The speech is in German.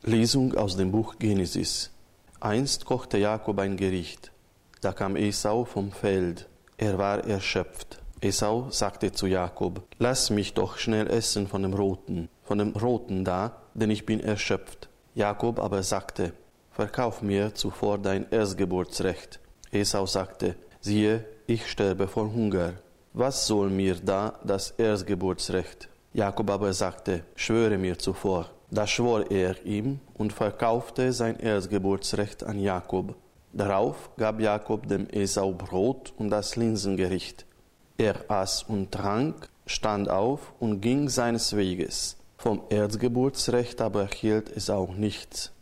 Lesung aus dem Buch Genesis. Einst kochte Jakob ein Gericht. Da kam Esau vom Feld. Er war erschöpft. Esau sagte zu Jakob: Lass mich doch schnell essen von dem Roten da, denn ich bin erschöpft. Jakob aber sagte: Verkauf mir zuvor dein Erstgeburtsrecht. Esau sagte: Siehe, ich sterbe vor Hunger. Was soll mir da das Erstgeburtsrecht? Jakob aber sagte: Schwöre mir zuvor. Da schwor er ihm und verkaufte sein Erstgeburtsrecht an Jakob. Darauf gab Jakob dem Esau Brot und das Linsengericht. Er aß und trank, stand auf und ging seines Weges. Vom Erstgeburtsrecht aber hielt Esau nichts.